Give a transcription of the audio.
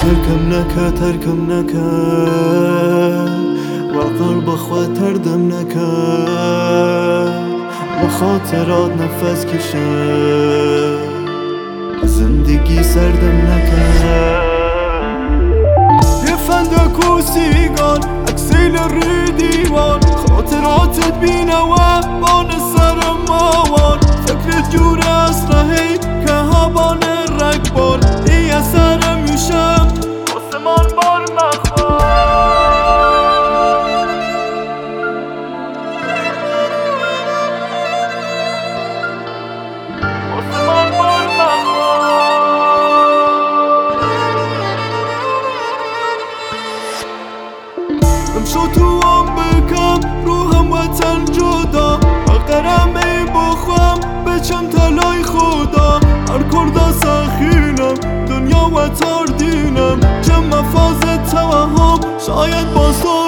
ترکم نکرد و قلب خاطر دم نکرد و خاطرات نفس کشد زندگی سردم نکرد یه فندک و سیگار اکسیل روی دیوار خاطراتت بینوا بان سرم ماوار فکرت جور اسرحی که هبان رگبار ای اثر میشم آسمان بار مخواه آسمان بار مخواه امشو تو هم بکم روحم وطن جدا اقرم ای بخوام بچم تلای خدا هر کرده سخینم دنیا و تار دینم چه مفاز توهم شاید باز تو